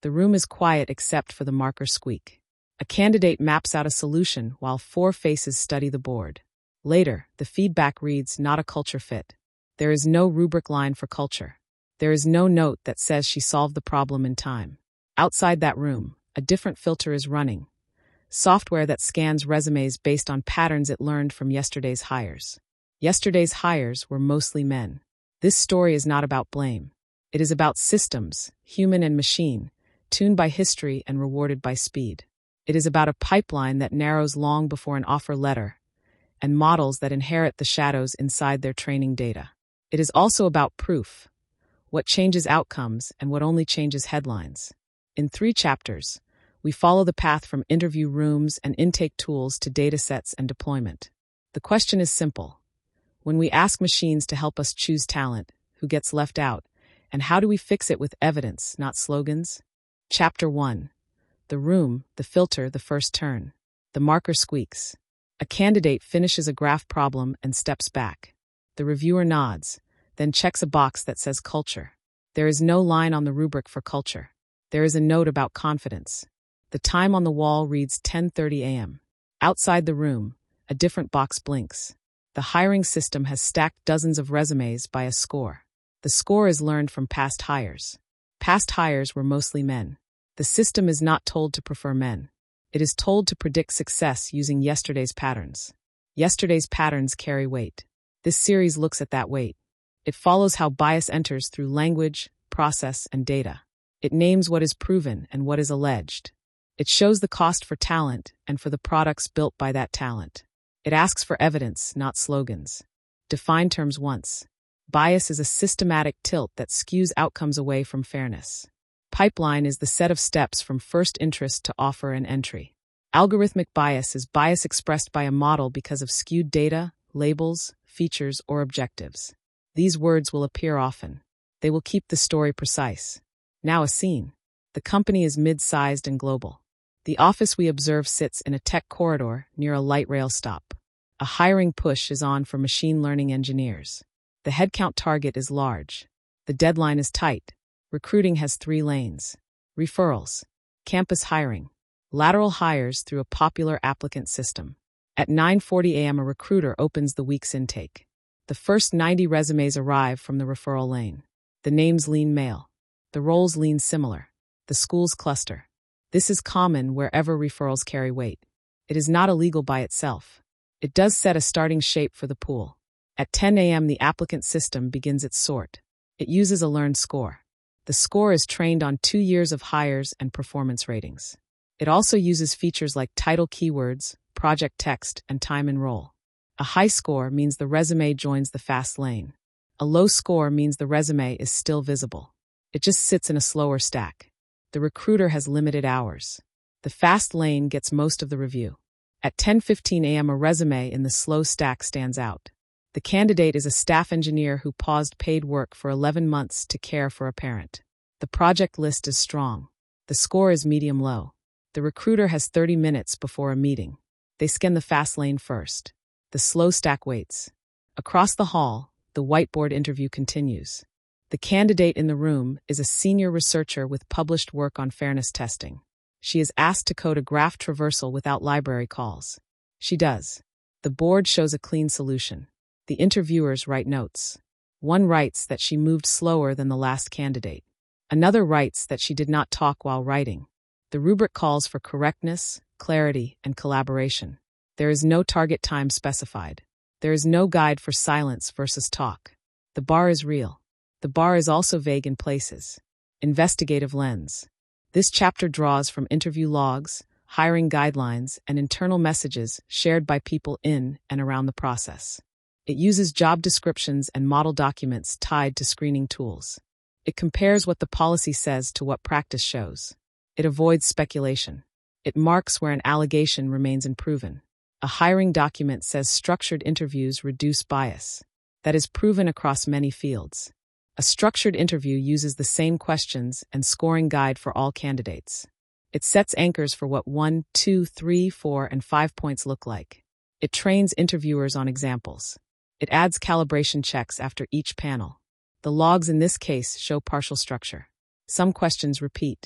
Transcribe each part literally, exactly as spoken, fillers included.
The room is quiet except for the marker squeak. A candidate maps out a solution while four faces study the board. Later, the feedback reads, "Not a culture fit." There is no rubric line for culture. There is no note that says she solved the problem in time. Outside that room, a different filter is running. Software that scans resumes based on patterns it learned from yesterday's hires. Yesterday's hires were mostly men. This story is not about blame. It is about systems, human and machine, tuned by history and rewarded by speed. It is about a pipeline that narrows long before an offer letter, and models that inherit the shadows inside their training data. It is also about proof, what changes outcomes and what only changes headlines. In three chapters, we follow the path from interview rooms and intake tools to datasets and deployment. The question is simple. When we ask machines to help us choose talent, who gets left out, and how do we fix it with evidence, not slogans? Chapter one. The room, the filter, the first turn. The marker squeaks. A candidate finishes a graph problem and steps back. The reviewer nods, then checks a box that says culture. There is no line on the rubric for culture. There is a note about confidence. The time on the wall reads ten thirty a m Outside the room, a different box blinks. The hiring system has stacked dozens of resumes by a score. The score is learned from past hires. Past hires were mostly men. The system is not told to prefer men. It is told to predict success using yesterday's patterns. Yesterday's patterns carry weight. This series looks at that weight. It follows how bias enters through language, process, and data. It names what is proven and what is alleged. It shows the cost for talent and for the products built by that talent. It asks for evidence, not slogans. Define terms once. Bias is a systematic tilt that skews outcomes away from fairness. Pipeline is the set of steps from first interest to offer and entry. Algorithmic bias is bias expressed by a model because of skewed data, labels, features, or objectives. These words will appear often. They will keep the story precise. Now a scene. The company is mid-sized and global. The office we observe sits in a tech corridor near a light rail stop. A hiring push is on for machine learning engineers. The headcount target is large. The deadline is tight. Recruiting has three lanes. Referrals, campus hiring, lateral hires through a popular applicant system. At nine forty a m a recruiter opens the week's intake. The first ninety resumes arrive from the referral lane. The names lean male. The roles lean similar. The schools cluster. This is common wherever referrals carry weight. It is not illegal by itself. It does set a starting shape for the pool. At ten a m the applicant system begins its sort. It uses a learned score. The score is trained on two years of hires and performance ratings. It also uses features like title keywords, project text, and time and role. A high score means the resume joins the fast lane. A low score means the resume is still visible. It just sits in a slower stack. The recruiter has limited hours. The fast lane gets most of the review. At ten fifteen a m a resume in the slow stack stands out. The candidate is a staff engineer who paused paid work for eleven months to care for a parent. The project list is strong. The score is medium-low. The recruiter has thirty minutes before a meeting. They scan the fast lane first. The slow stack waits. Across the hall, the whiteboard interview continues. The candidate in the room is a senior researcher with published work on fairness testing. She is asked to code a graph traversal without library calls. She does. The board shows a clean solution. The interviewers write notes. One writes that she moved slower than the last candidate. Another writes that she did not talk while writing. The rubric calls for correctness, clarity, and collaboration. There is no target time specified. There is no guide for silence versus talk. The bar is real. The bar is also vague in places. Investigative lens. This chapter draws from interview logs, hiring guidelines, and internal messages shared by people in and around the process. It uses job descriptions and model documents tied to screening tools. It compares what the policy says to what practice shows. It avoids speculation. It marks where an allegation remains unproven. A hiring document says structured interviews reduce bias. That is proven across many fields. A structured interview uses the same questions and scoring guide for all candidates. It sets anchors for what one, two, three, four, and five points look like. It trains interviewers on examples. It adds calibration checks after each panel. The logs in this case show partial structure. Some questions repeat.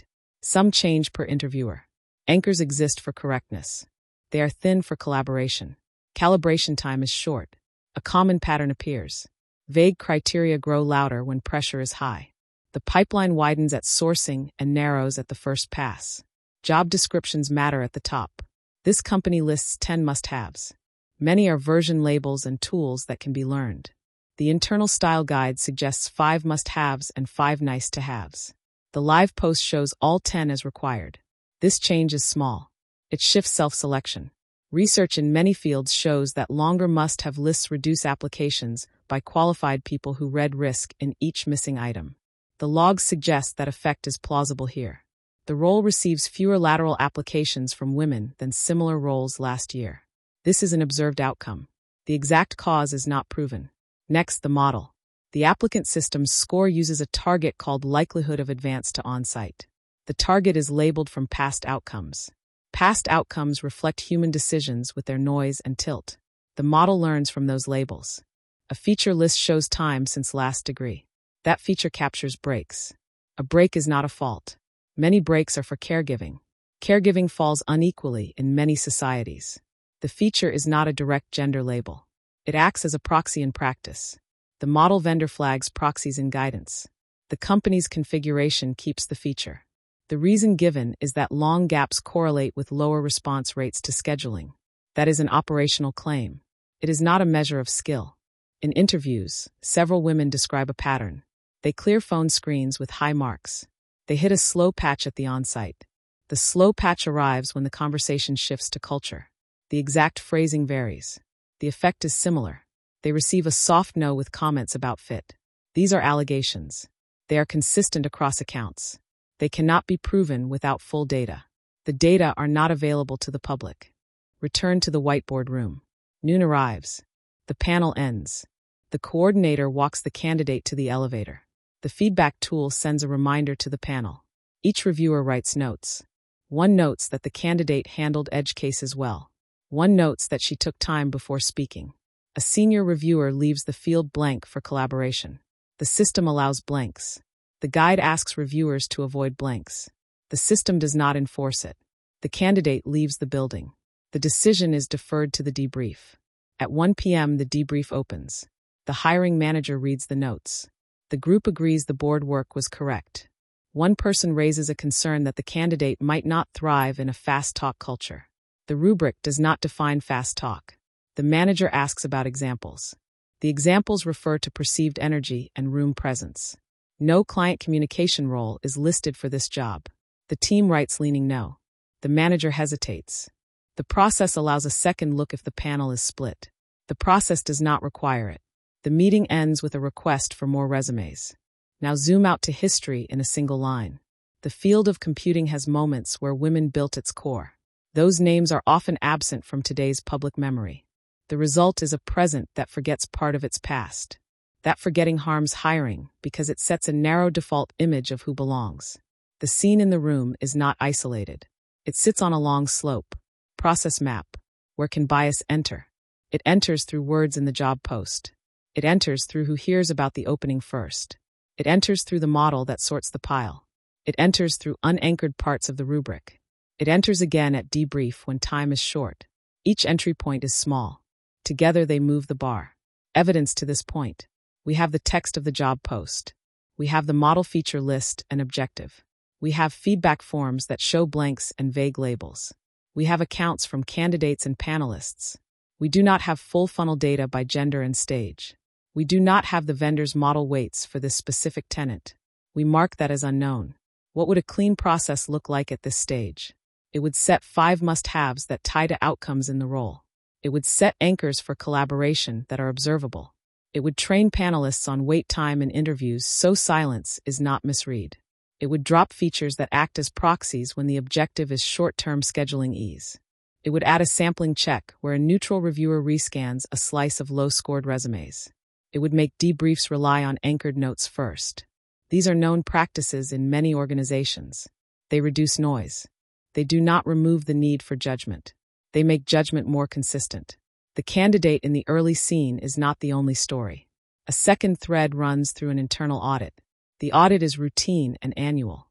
Some change per interviewer. Anchors exist for correctness. They are thin for collaboration. Calibration time is short. A common pattern appears. Vague criteria grow louder when pressure is high. The pipeline widens at sourcing and narrows at the first pass. Job descriptions matter at the top. This company lists ten must-haves. Many are version labels and tools that can be learned. The internal style guide suggests five must-haves and five nice-to-haves. The live post shows all ten as required. This change is small. It shifts self-selection. Research in many fields shows that longer must-have lists reduce applications by qualified people who read risk in each missing item. The logs suggest that effect is plausible here. The role receives fewer lateral applications from women than similar roles last year. This is an observed outcome. The exact cause is not proven. Next, the model. The applicant system's score uses a target called likelihood of advance to on-site. The target is labeled from past outcomes. Past outcomes reflect human decisions with their noise and tilt. The model learns from those labels. A feature list shows time since last degree. That feature captures breaks. A break is not a fault. Many breaks are for caregiving. Caregiving falls unequally in many societies. The feature is not a direct gender label. It acts as a proxy in practice. The model vendor flags proxies in guidance. The company's configuration keeps the feature. The reason given is that long gaps correlate with lower response rates to scheduling. That is an operational claim. It is not a measure of skill. In interviews, several women describe a pattern. They clear phone screens with high marks. They hit a slow patch at the on-site. The slow patch arrives when the conversation shifts to culture. The exact phrasing varies. The effect is similar. They receive a soft no with comments about fit. These are allegations. They are consistent across accounts. They cannot be proven without full data. The data are not available to the public. Return to the whiteboard room. Noon arrives. The panel ends. The coordinator walks the candidate to the elevator. The feedback tool sends a reminder to the panel. Each reviewer writes notes. One notes that the candidate handled edge cases well. One notes that she took time before speaking. A senior reviewer leaves the field blank for collaboration. The system allows blanks. The guide asks reviewers to avoid blanks. The system does not enforce it. The candidate leaves the building. The decision is deferred to the debrief. At one p m the debrief opens. The hiring manager reads the notes. The group agrees the board work was correct. One person raises a concern that the candidate might not thrive in a fast talk culture. The rubric does not define fast talk. The manager asks about examples. The examples refer to perceived energy and room presence. No client communication role is listed for this job. The team writes leaning no. The manager hesitates. The process allows a second look if the panel is split. The process does not require it. The meeting ends with a request for more resumes. Now zoom out to history in a single line. The field of computing has moments where women built its core. Those names are often absent from today's public memory. The result is a present that forgets part of its past. That forgetting harms hiring because it sets a narrow default image of who belongs. The scene in the room is not isolated. It sits on a long slope. Process map. Where can bias enter? It enters through words in the job post. It enters through who hears about the opening first. It enters through the model that sorts the pile. It enters through unanchored parts of the rubric. It enters again at debrief when time is short. Each entry point is small. Together they move the bar. Evidence to this point. We have the text of the job post. We have the model feature list and objective. We have feedback forms that show blanks and vague labels. We have accounts from candidates and panelists. We do not have full funnel data by gender and stage. We do not have the vendor's model weights for this specific tenant. We mark that as unknown. What would a clean process look like at this stage? It would set five must-haves that tie to outcomes in the role. It would set anchors for collaboration that are observable. It would train panelists on wait time in interviews so silence is not misread. It would drop features that act as proxies when the objective is short-term scheduling ease. It would add a sampling check where a neutral reviewer rescans a slice of low-scored resumes. It would make debriefs rely on anchored notes first. These are known practices in many organizations. They reduce noise. They do not remove the need for judgment. They make judgment more consistent. The candidate in the early scene is not the only story. A second thread runs through an internal audit. The audit is routine and annual.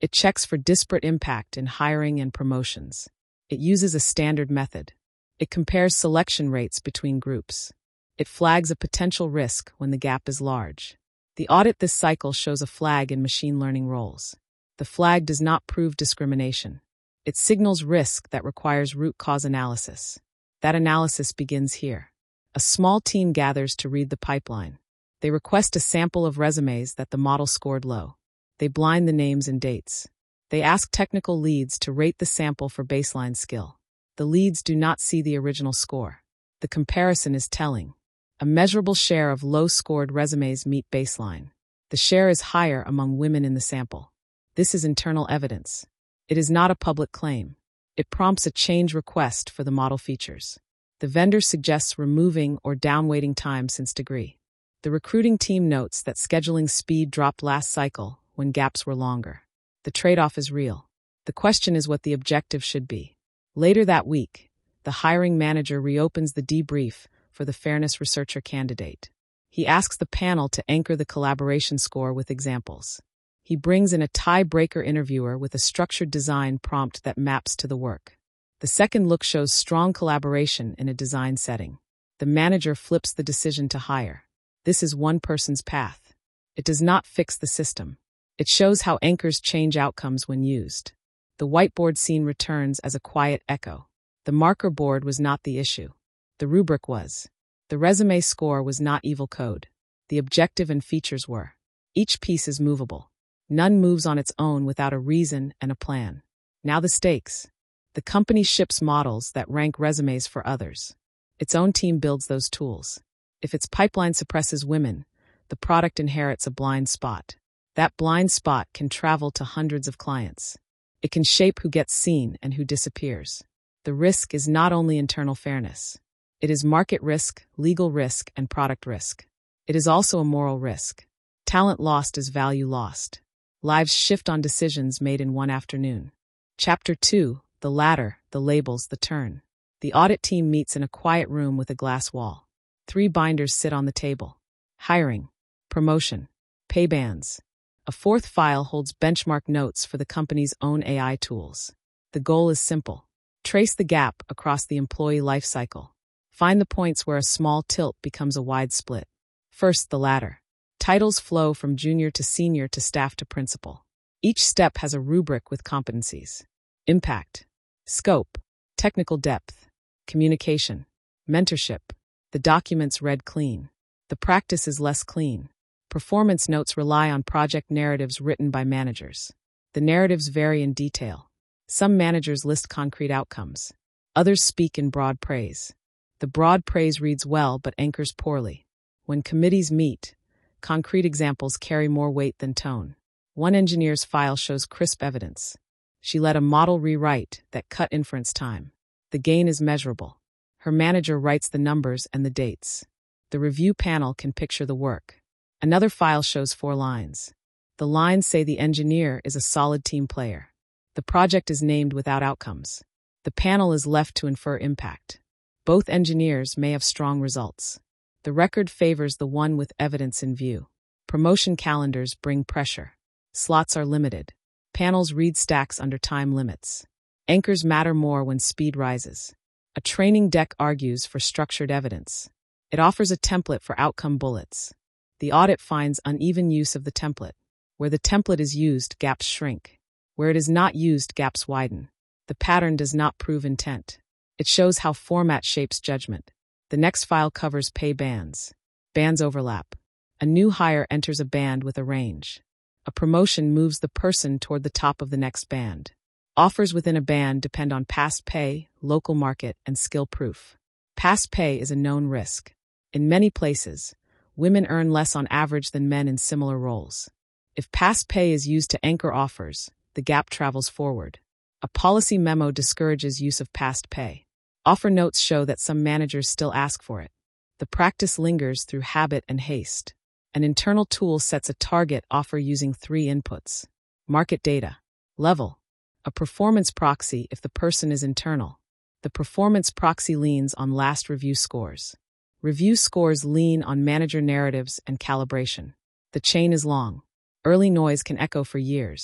It checks for disparate impact in hiring and promotions. It uses a standard method. It compares selection rates between groups. It flags a potential risk when the gap is large. The audit this cycle shows a flag in machine learning roles. The flag does not prove discrimination. It signals risk that requires root cause analysis. That analysis begins here. A small team gathers to read the pipeline. They request a sample of resumes that the model scored low. They blind the names and dates. They ask technical leads to rate the sample for baseline skill. The leads do not see the original score. The comparison is telling. A measurable share of low-scored resumes meet baseline. The share is higher among women in the sample. This is internal evidence. It is not a public claim. It prompts a change request for the model features. The vendor suggests removing or downweighting time since degree. The recruiting team notes that scheduling speed dropped last cycle when gaps were longer. The trade-off is real. The question is what the objective should be. Later that week, the hiring manager reopens the debrief for the fairness researcher candidate. He asks the panel to anchor the collaboration score with examples. He brings in a tiebreaker interviewer with a structured design prompt that maps to the work. The second look shows strong collaboration in a design setting. The manager flips the decision to hire. This is one person's path. It does not fix the system. It shows how anchors change outcomes when used. The whiteboard scene returns as a quiet echo. The marker board was not the issue. The rubric was. The resume score was not evil code. The objective and features were. Each piece is movable. None moves on its own without a reason and a plan. Now the stakes. The company ships models that rank resumes for others. Its own team builds those tools. If its pipeline suppresses women, the product inherits a blind spot. That blind spot can travel to hundreds of clients. It can shape who gets seen and who disappears. The risk is not only internal fairness. It is market risk, legal risk, and product risk. It is also a moral risk. Talent lost is value lost. Lives shift on decisions made in one afternoon. Chapter two, the ladder, the labels, the turn. The audit team meets in a quiet room with a glass wall. Three binders sit on the table. Hiring, promotion, pay bands. A fourth file holds benchmark notes for the company's own A I tools. The goal is simple. Trace the gap across the employee life cycle. Find the points where a small tilt becomes a wide split. First, the ladder. Titles flow from junior to senior to staff to principal. Each step has a rubric with competencies. Impact, scope, technical depth, communication, mentorship. The documents read clean. The practice is less clean. Performance notes rely on project narratives written by managers. The narratives vary in detail. Some managers list concrete outcomes. Others speak in broad praise. The broad praise reads well but anchors poorly. When committees meet, concrete examples carry more weight than tone. One engineer's file shows crisp evidence. She led a model rewrite that cut inference time. The gain is measurable. Her manager writes the numbers and the dates. The review panel can picture the work. Another file shows four lines. The lines say the engineer is a solid team player. The project is named without outcomes. The panel is left to infer impact. Both engineers may have strong results. The record favors the one with evidence in view. Promotion calendars bring pressure. Slots are limited. Panels read stacks under time limits. Anchors matter more when speed rises. A training deck argues for structured evidence. It offers a template for outcome bullets. The audit finds uneven use of the template. Where the template is used, gaps shrink. Where it is not used, gaps widen. The pattern does not prove intent. It shows how format shapes judgment. The next file covers pay bands. Bands overlap. A new hire enters a band with a range. A promotion moves the person toward the top of the next band. Offers within a band depend on past pay, local market, and skill proof. Past pay is a known risk. In many places, women earn less on average than men in similar roles. If past pay is used to anchor offers, the gap travels forward. A policy memo discourages use of past pay. Offer notes show that some managers still ask for it. The practice lingers through habit and haste. An internal tool sets a target offer using three inputs. Market data. Level. A performance proxy if the person is internal. The performance proxy leans on last review scores. Review scores lean on manager narratives and calibration. The chain is long. Early noise can echo for years.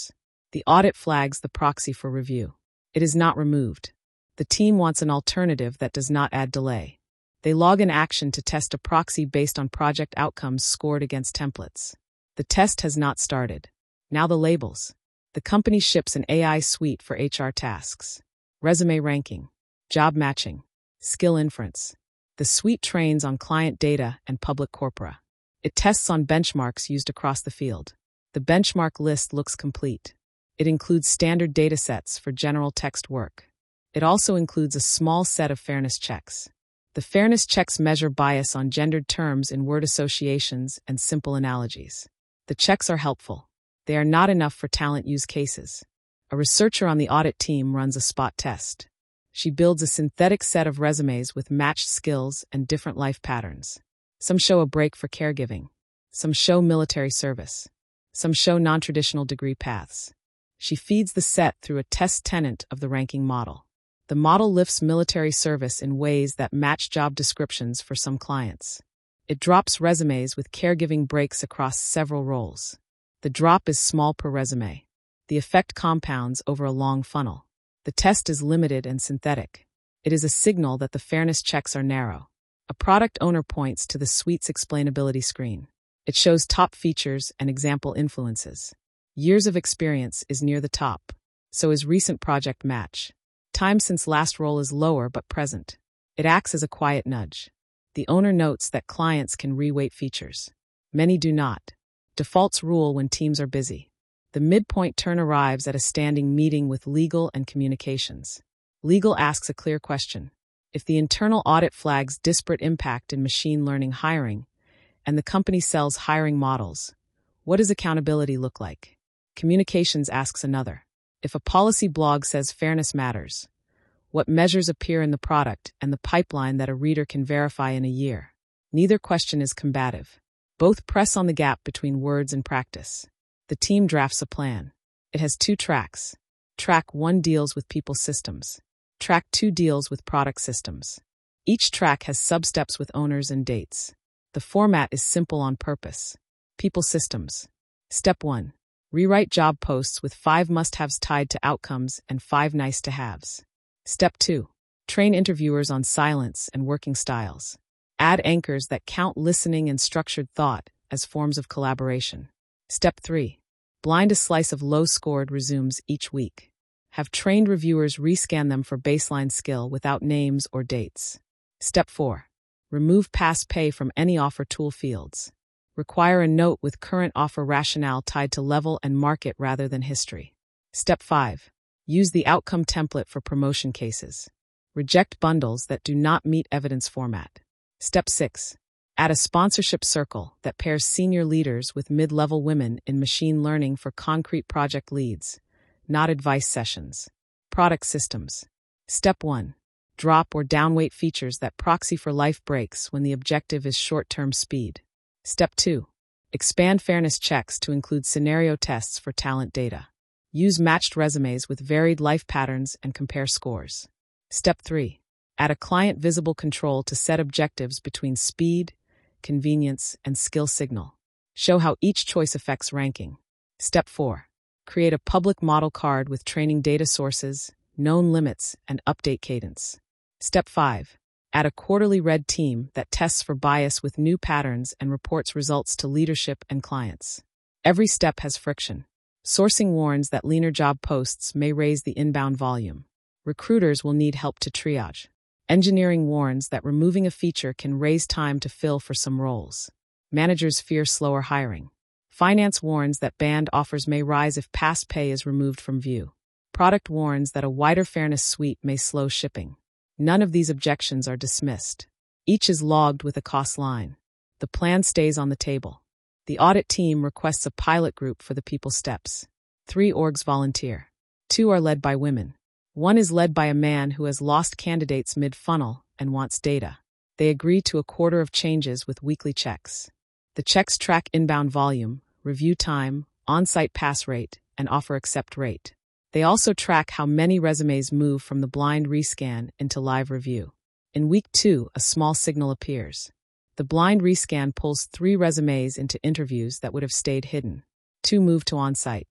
The audit flags the proxy for review. It is not removed. The team wants an alternative that does not add delay. They log an action to test a proxy based on project outcomes scored against templates. The test has not started. Now the labels. The company ships an A I suite for H R tasks. Resume ranking, job matching, skill inference. The suite trains on client data and public corpora. It tests on benchmarks used across the field. The benchmark list looks complete. It includes standard datasets for general text work. It also includes a small set of fairness checks. The fairness checks measure bias on gendered terms in word associations and simple analogies. The checks are helpful. They are not enough for talent use cases. A researcher on the audit team runs a spot test. She builds a synthetic set of resumes with matched skills and different life patterns. Some show a break for caregiving. Some show military service. Some show non-traditional degree paths. She feeds the set through a test tenant of the ranking model. The model lifts military service in ways that match job descriptions for some clients. It drops resumes with caregiving breaks across several roles. The drop is small per resume. The effect compounds over a long funnel. The test is limited and synthetic. It is a signal that the fairness checks are narrow. A product owner points to the suite's explainability screen. It shows top features and example influences. Years of experience is near the top. So is recent project match. Time since last role is lower but present. It acts as a quiet nudge. The owner notes that clients can reweight features. Many do not. Defaults rule when teams are busy. The midpoint turn arrives at a standing meeting with legal and communications. Legal asks a clear question. If the internal audit flags disparate impact in machine learning hiring, and the company sells hiring models, what does accountability look like? Communications asks another. If a policy blog says fairness matters, what measures appear in the product and the pipeline that a reader can verify in a year? Neither question is combative. Both press on the gap between words and practice. The team drafts a plan. It has two tracks. Track one deals with people systems. Track two deals with product systems. Each track has substeps with owners and dates. The format is simple on purpose. People systems. Step one. Rewrite job posts with five must-haves tied to outcomes and five nice-to-haves. Step two. Train interviewers on silence and working styles. Add anchors that count listening and structured thought as forms of collaboration. Step three. Blind a slice of low-scored resumes each week. Have trained reviewers rescan them for baseline skill without names or dates. Step four. Remove past pay from any offer tool fields. Require a note with current offer rationale tied to level and market rather than history. Step five. Use the outcome template for promotion cases. Reject bundles that do not meet evidence format. Step six. Add a sponsorship circle that pairs senior leaders with mid-level women in machine learning for concrete project leads, not advice sessions. Product systems. Step one. Drop or downweight features that proxy for life breaks when the objective is short-term speed. Step two. Expand fairness checks to include scenario tests for talent data. Use matched resumes with varied life patterns and compare scores. Step three. Add a client visible control to set objectives between speed, convenience, and skill signal. Show how each choice affects ranking. Step four. Create a public model card with training data sources, known limits, and update cadence. Step five. Add a quarterly red team that tests for bias with new patterns and reports results to leadership and clients. Every step has friction. Sourcing warns that leaner job posts may raise the inbound volume. Recruiters will need help to triage. Engineering warns that removing a feature can raise time to fill for some roles. Managers fear slower hiring. Finance warns that banned offers may rise if past pay is removed from view. Product warns that a wider fairness suite may slow shipping. None of these objections are dismissed. Each is logged with a cost line. The plan stays on the table. The audit team requests a pilot group for the people steps. Three orgs volunteer. Two are led by women. One is led by a man who has lost candidates mid-funnel and wants data. They agree to a quarter of changes with weekly checks. The checks track inbound volume, review time, on-site pass rate, and offer accept rate. They also track how many resumes move from the blind rescan into live review. In week two, a small signal appears. The blind rescan pulls three resumes into interviews that would have stayed hidden. Two move to on-site.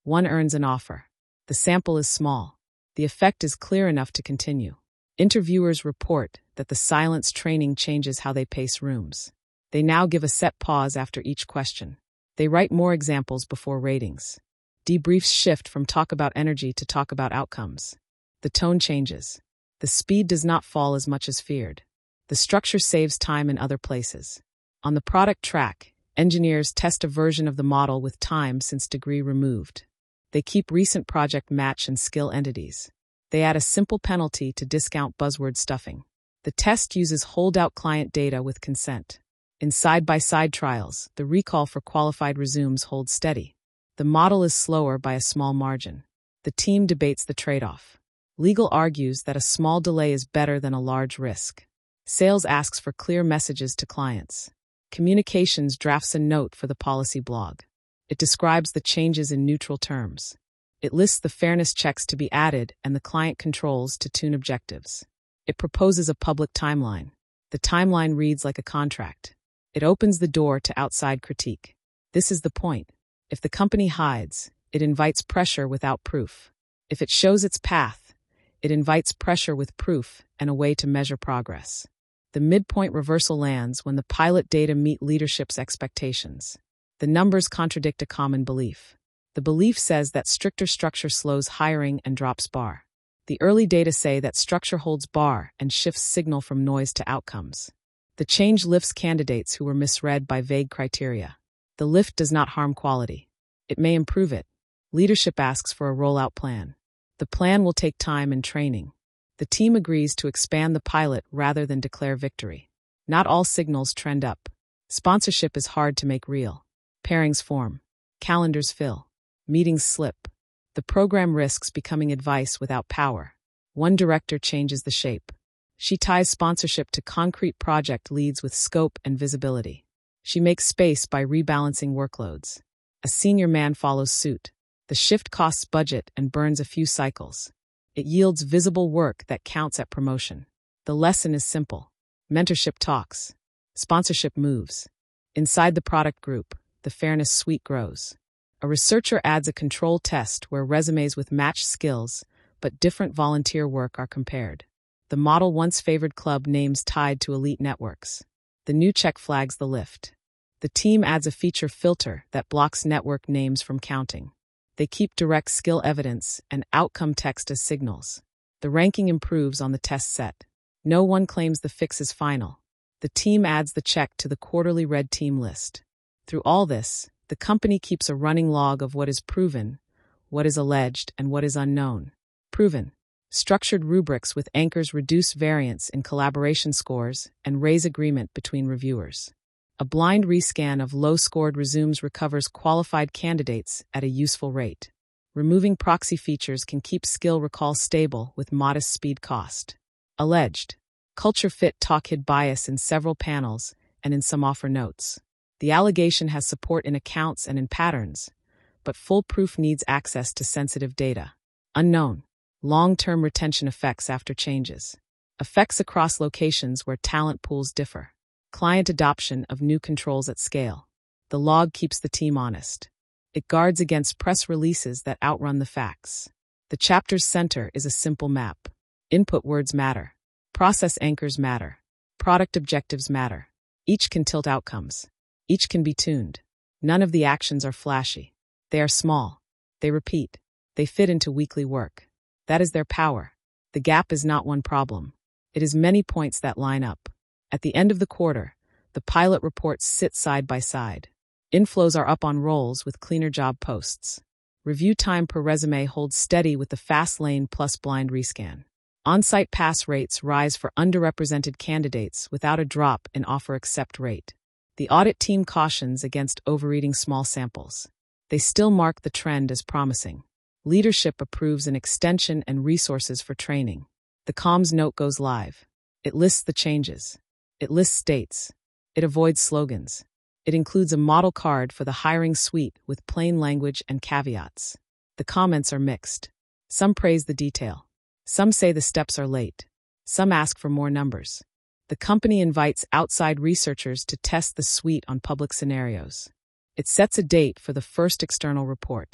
One earns an offer. The sample is small. The effect is clear enough to continue. Interviewers report that the silence training changes how they pace rooms. They now give a set pause after each question. They write more examples before ratings. Debriefs shift from talk about energy to talk about outcomes. The tone changes. The speed does not fall as much as feared. The structure saves time in other places. On the product track, engineers test a version of the model with time since degree removed. They keep recent project match and skill entities. They add a simple penalty to discount buzzword stuffing. The test uses holdout client data with consent. In side-by-side trials, the recall for qualified resumes holds steady. The model is slower by a small margin. The team debates the trade-off. Legal argues that a small delay is better than a large risk. Sales asks for clear messages to clients. Communications drafts a note for the policy blog. It describes the changes in neutral terms. It lists the fairness checks to be added and the client controls to tune objectives. It proposes a public timeline. The timeline reads like a contract. It opens the door to outside critique. This is the point. If the company hides, it invites pressure without proof. If it shows its path, it invites pressure with proof and a way to measure progress. The midpoint reversal lands when the pilot data meet leadership's expectations. The numbers contradict a common belief. The belief says that stricter structure slows hiring and drops bar. The early data say that structure holds bar and shifts signal from noise to outcomes. The change lifts candidates who were misread by vague criteria. The lift does not harm quality. It may improve it. Leadership asks for a rollout plan. The plan will take time and training. The team agrees to expand the pilot rather than declare victory. Not all signals trend up. Sponsorship is hard to make real. Pairings form. Calendars fill. Meetings slip. The program risks becoming advice without power. One director changes the shape. She ties sponsorship to concrete project leads with scope and visibility. She makes space by rebalancing workloads. A senior man follows suit. The shift costs budget and burns a few cycles. It yields visible work that counts at promotion. The lesson is simple. Mentorship talks. Sponsorship moves. Inside the product group, the fairness suite grows. A researcher adds a control test where resumes with matched skills but different volunteer work are compared. The model once favored club names tied to elite networks. The new check flags the lift. The team adds a feature filter that blocks network names from counting. They keep direct skill evidence and outcome text as signals. The ranking improves on the test set. No one claims the fix is final. The team adds the check to the quarterly red team list. Through all this, the company keeps a running log of what is proven, what is alleged, and what is unknown. Proven. Structured rubrics with anchors reduce variance in collaboration scores and raise agreement between reviewers. A blind rescan of low-scored resumes recovers qualified candidates at a useful rate. Removing proxy features can keep skill recall stable with modest speed cost. Alleged. Culture fit talk hid bias in several panels and in some offer notes. The allegation has support in accounts and in patterns, but full proof needs access to sensitive data. Unknown. Long-term retention effects after changes. Effects across locations where talent pools differ. Client adoption of new controls at scale. The log keeps the team honest. It guards against press releases that outrun the facts. The chapter's center is a simple map. Input words matter. Process anchors matter. Product objectives matter. Each can tilt outcomes. Each can be tuned. None of the actions are flashy. They are small. They repeat. They fit into weekly work. That is their power. The gap is not one problem. It is many points that line up. At the end of the quarter, the pilot reports sit side by side. Inflows are up on rolls with cleaner job posts. Review time per resume holds steady with the fast lane plus blind rescan. On-site pass rates rise for underrepresented candidates without a drop in offer accept rate. The audit team cautions against overeating small samples. They still mark the trend as promising. Leadership approves an extension and resources for training. The comms note goes live. It lists the changes. It lists states. It avoids slogans. It includes a model card for the hiring suite with plain language and caveats. The comments are mixed. Some praise the detail. Some say the steps are late. Some ask for more numbers. The company invites outside researchers to test the suite on public scenarios. It sets a date for the first external report.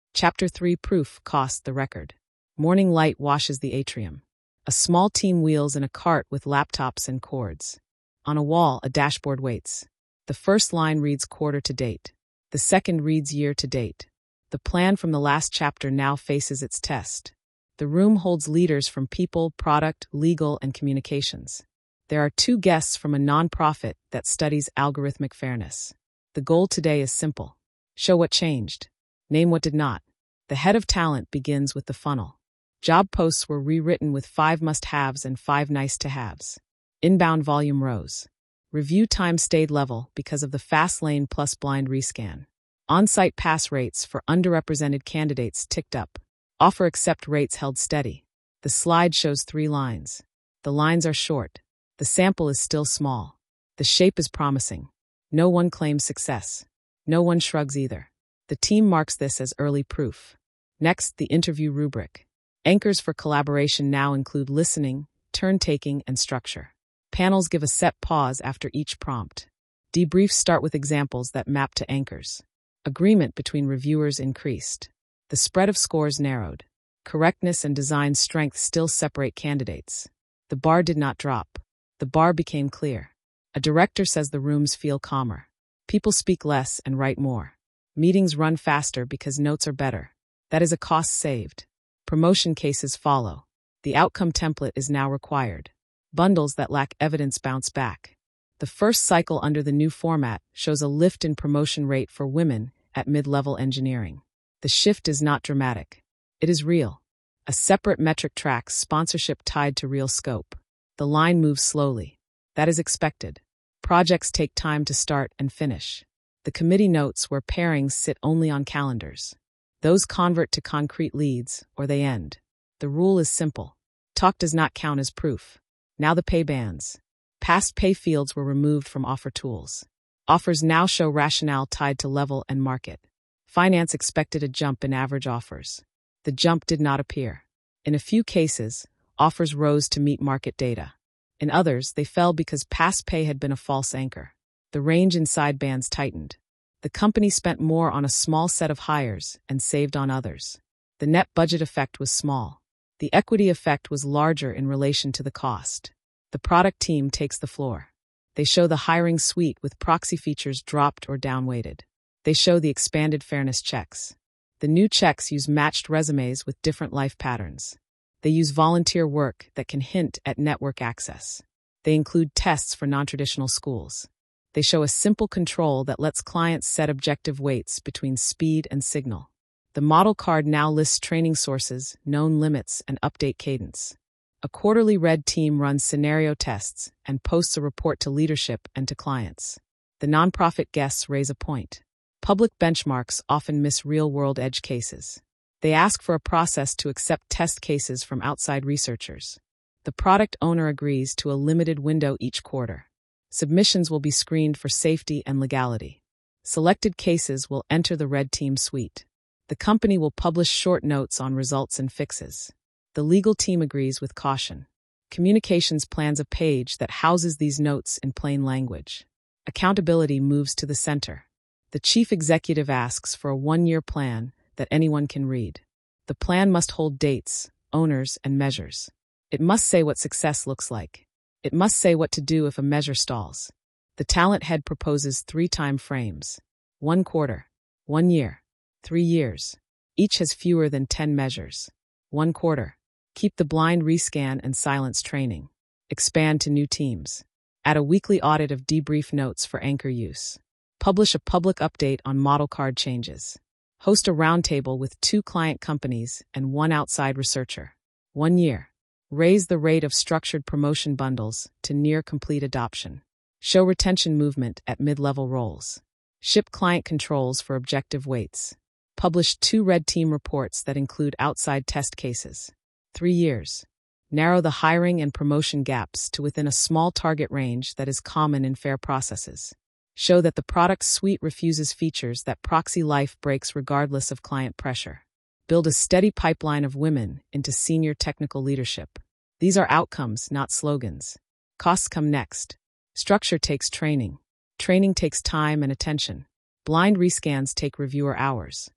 Chapter three Proof Cost the Record. Morning light washes the atrium. A small team wheels in a cart with laptops and cords. On a wall, a dashboard waits. The first line reads quarter to date. The second reads year to date. The plan from the last chapter now faces its test. The room holds leaders from people, product, legal, and communications. There are two guests from a nonprofit that studies algorithmic fairness. The goal today is simple. Show what changed. Name what did not. The head of talent begins with the funnel. Job posts were rewritten with five must-haves and five nice-to-haves. Inbound volume rose. Review time stayed level because of the fast lane plus blind rescan. On-site pass rates for underrepresented candidates ticked up. Offer accept rates held steady. The slide shows three lines. The lines are short. The sample is still small. The shape is promising. No one claims success. No one shrugs either. The team marks this as early proof. Next, the interview rubric. Anchors for collaboration now include listening, turn-taking, and structure. Panels give a set pause after each prompt. Debriefs start with examples that map to anchors. Agreement between reviewers increased. The spread of scores narrowed. Correctness and design strength still separate candidates. The bar did not drop. The bar became clear. A director says the rooms feel calmer. People speak less and write more. Meetings run faster because notes are better. That is a cost saved. Promotion cases follow. The outcome template is now required. Bundles that lack evidence bounce back. The first cycle under the new format shows a lift in promotion rate for women at mid-level engineering. The shift is not dramatic. It is real. A separate metric tracks sponsorship tied to real scope. The line moves slowly. That is expected. Projects take time to start and finish. The committee notes where pairings sit only on calendars. Those convert to concrete leads, or they end. The rule is simple. Talk does not count as proof. Now the pay bands. Past pay fields were removed from offer tools. Offers now show rationale tied to level and market. Finance expected a jump in average offers. The jump did not appear. In a few cases, offers rose to meet market data. In others, they fell because past pay had been a false anchor. The range inside bands tightened. The company spent more on a small set of hires and saved on others. The net budget effect was small. The equity effect was larger in relation to the cost. The product team takes the floor. They show the hiring suite with proxy features dropped or downweighted. They show the expanded fairness checks. The new checks use matched resumes with different life patterns. They use volunteer work that can hint at network access. They include tests for non-traditional schools. They show a simple control that lets clients set objective weights between speed and signal. The model card now lists training sources, known limits, and update cadence. A quarterly red team runs scenario tests and posts a report to leadership and to clients. The nonprofit guests raise a point. Public benchmarks often miss real-world edge cases. They ask for a process to accept test cases from outside researchers. The product owner agrees to a limited window each quarter. Submissions will be screened for safety and legality. Selected cases will enter the red team suite. The company will publish short notes on results and fixes. The legal team agrees with caution. Communications plans a page that houses these notes in plain language. Accountability moves to the center. The chief executive asks for a one-year plan that anyone can read. The plan must hold dates, owners, and measures. It must say what success looks like. It must say what to do if a measure stalls. The talent head proposes three time frames. One quarter, one year, three years. Each has fewer than ten measures. One quarter. Keep the blind rescan and silence training. Expand to new teams. Add a weekly audit of debrief notes for anchor use. Publish a public update on model card changes. Host a roundtable with two client companies and one outside researcher. One year. Raise the rate of structured promotion bundles to near complete adoption. Show retention movement at mid-level roles. Ship client controls for objective weights. Publish two red team reports that include outside test cases. Three years. Narrow the hiring and promotion gaps to within a small target range that is common in fair processes. Show that the product suite refuses features that proxy life breaks regardless of client pressure. Build a steady pipeline of women into senior technical leadership. These are outcomes, not slogans. Costs come next. Structure takes training. Training takes time and attention. Blind rescans take reviewer hours.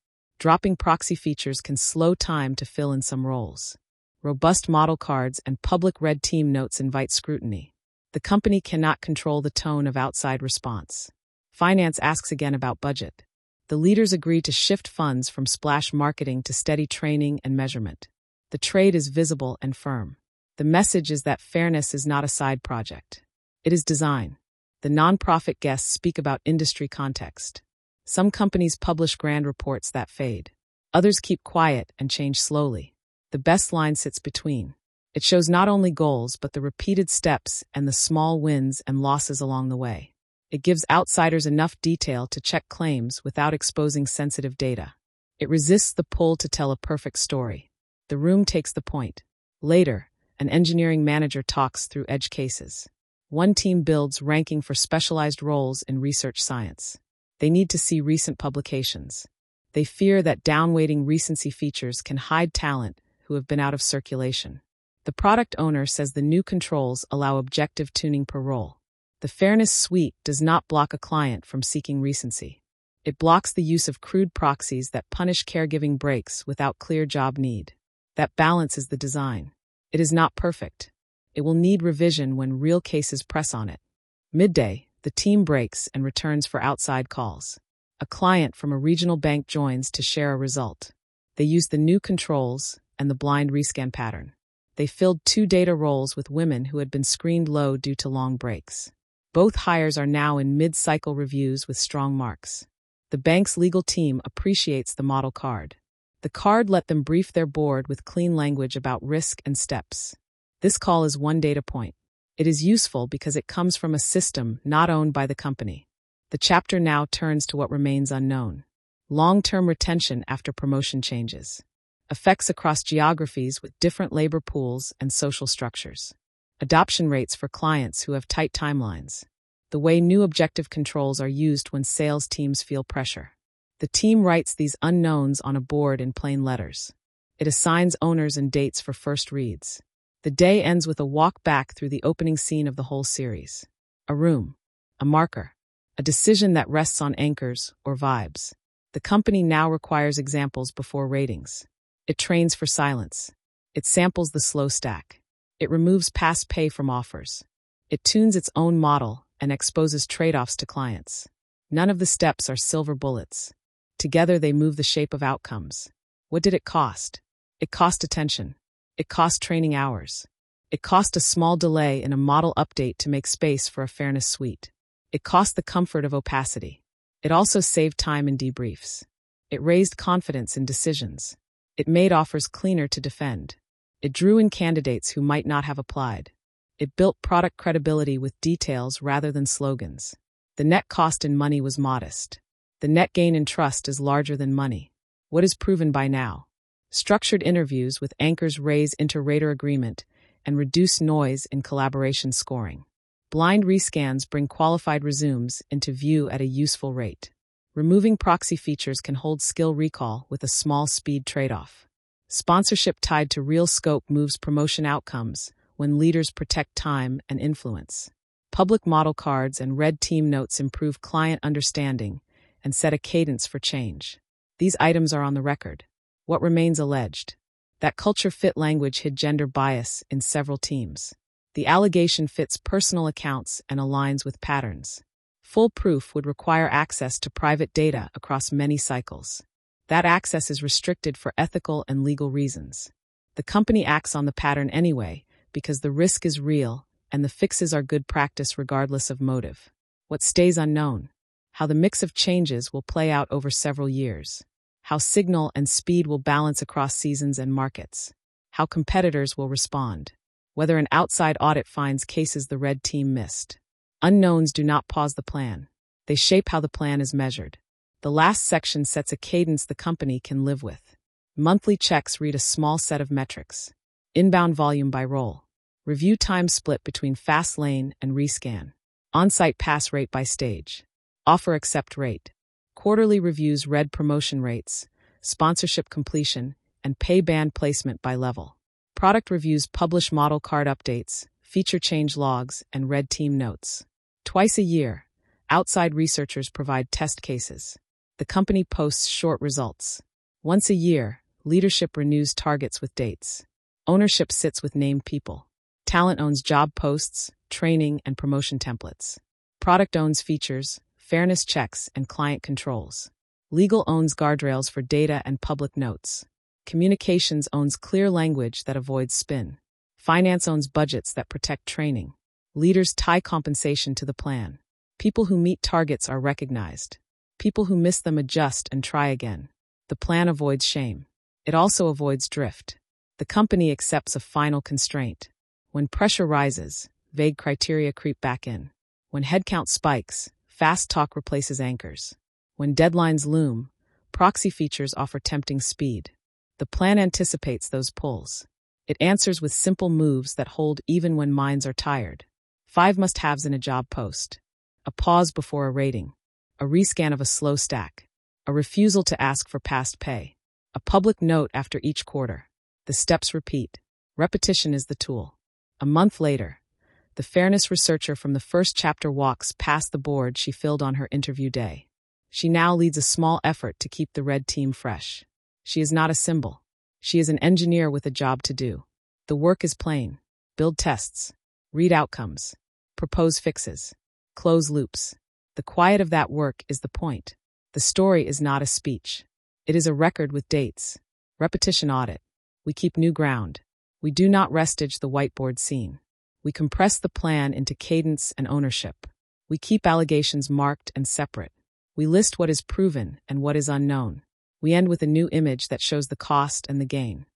Dropping proxy features can slow time to fill in some roles. Robust model cards and public red team notes invite scrutiny. The company cannot control the tone of outside response. Finance asks again about budget. The leaders agree to shift funds from splash marketing to steady training and measurement. The trade is visible and firm. The message is that fairness is not a side project. It is design. The nonprofit guests speak about industry context. Some companies publish grand reports that fade. Others keep quiet and change slowly. The best line sits between. It shows not only goals but the repeated steps and the small wins and losses along the way. It gives outsiders enough detail to check claims without exposing sensitive data. It resists the pull to tell a perfect story. The room takes the point. Later, an engineering manager talks through edge cases. One team builds ranking for specialized roles in research science. They need to see recent publications. They fear that downweighting recency features can hide talent who have been out of circulation. The product owner says the new controls allow objective tuning per role. The Fairness Suite does not block a client from seeking recency. It blocks the use of crude proxies that punish caregiving breaks without clear job need. That balance is the design. It is not perfect. It will need revision when real cases press on it. Midday, the team breaks and returns for outside calls. A client from a regional bank joins to share a result. They use the new controls and the blind rescan pattern. They filled two data roles with women who had been screened low due to long breaks. Both hires are now in mid-cycle reviews with strong marks. The bank's legal team appreciates the model card. The card let them brief their board with clean language about risk and steps. This call is one data point. It is useful because it comes from a system not owned by the company. The chapter now turns to what remains unknown. Long-term retention after promotion changes. Effects across geographies with different labor pools and social structures. Adoption rates for clients who have tight timelines. The way new objective controls are used when sales teams feel pressure. The team writes these unknowns on a board in plain letters. It assigns owners and dates for first reads. The day ends with a walk back through the opening scene of the whole series. A room. A marker. A decision that rests on anchors or vibes. The company now requires examples before ratings. It trains for silence. It samples the slow stack. It removes past pay from offers. It tunes its own model and exposes trade-offs to clients. None of the steps are silver bullets. Together they move the shape of outcomes. What did it cost? It cost attention. It cost training hours. It cost a small delay in a model update to make space for a Fairness Suite. It cost the comfort of opacity. It also saved time in debriefs. It raised confidence in decisions. It made offers cleaner to defend. It drew in candidates who might not have applied. It built product credibility with details rather than slogans. The net cost in money was modest. The net gain in trust is larger than money. What is proven by now? Structured interviews with anchors raise inter-rater agreement and reduce noise in collaboration scoring. Blind rescans bring qualified resumes into view at a useful rate. Removing proxy features can hold skill recall with a small speed trade-off. Sponsorship tied to real scope moves promotion outcomes when leaders protect time and influence. Public model cards and red team notes improve client understanding and set a cadence for change. These items are on the record. What remains alleged? That culture fit language hid gender bias in several teams. The allegation fits personal accounts and aligns with patterns. Full proof would require access to private data across many cycles. That access is restricted for ethical and legal reasons. The company acts on the pattern anyway because the risk is real and the fixes are good practice regardless of motive. What stays unknown? How the mix of changes will play out over several years. How signal and speed will balance across seasons and markets. How competitors will respond. Whether an outside audit finds cases the red team missed. Unknowns do not pause the plan. They shape how the plan is measured. The last section sets a cadence the company can live with. Monthly checks read a small set of metrics. Inbound volume by role. Review time split between fast lane and rescan. On-site pass rate by stage. Offer accept rate. Quarterly reviews read promotion rates, sponsorship completion, and pay band placement by level. Product reviews publish model card updates, feature change logs, and red team notes. Twice a year, outside researchers provide test cases. The company posts short results. Once a year, leadership renews targets with dates. Ownership sits with named people. Talent owns job posts, training, and promotion templates. Product owns features, fairness checks, and client controls. Legal owns guardrails for data and public notes. Communications owns clear language that avoids spin. Finance owns budgets that protect training. Leaders tie compensation to the plan. People who meet targets are recognized. People who miss them adjust and try again. The plan avoids shame. It also avoids drift. The company accepts a final constraint. When pressure rises, vague criteria creep back in. When headcount spikes, fast talk replaces anchors. When deadlines loom, proxy features offer tempting speed. The plan anticipates those pulls. It answers with simple moves that hold even when minds are tired. Five must-haves in a job post. A pause before a rating. A rescan of a slow stack. A refusal to ask for past pay. A public note after each quarter. The steps repeat. Repetition is the tool. A month later, the fairness researcher from the first chapter walks past the board she filled on her interview day. She now leads a small effort to keep the red team fresh. She is not a symbol. She is an engineer with a job to do. The work is plain. Build tests. Read outcomes. Propose fixes. Close loops. The quiet of that work is the point. The story is not a speech. It is a record with dates. Repetition audit. We keep new ground. We do not restage the whiteboard scene. We compress the plan into cadence and ownership. We keep allegations marked and separate. We list what is proven and what is unknown. We end with a new image that shows the cost and the gain.